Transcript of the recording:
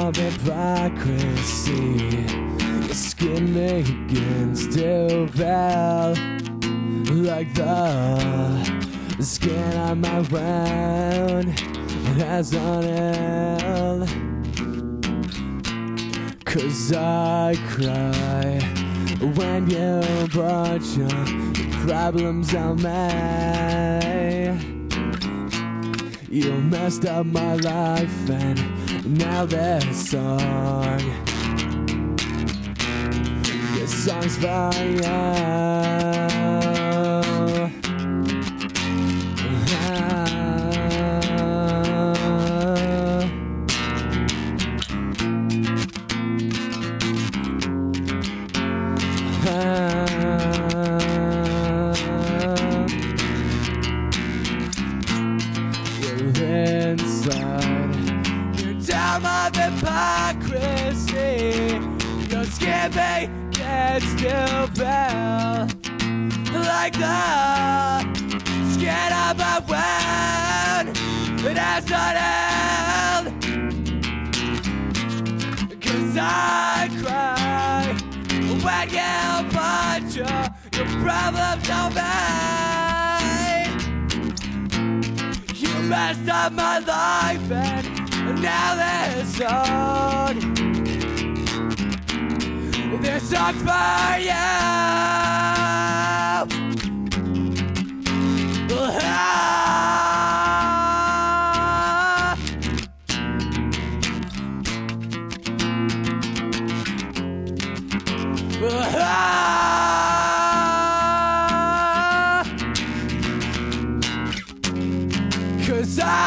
of hypocrisy. Your skin begins to pale like the skin on my wound has on it. 'Cause I cry when you put your problems on me. You messed up my life, and now this song's for you. Inside your dome of hypocrisy, your skin begins to pale like the skin of a wound that has not healed. 'Cause I cry when you put your problems on me. You messed up my life, and now this song's for you.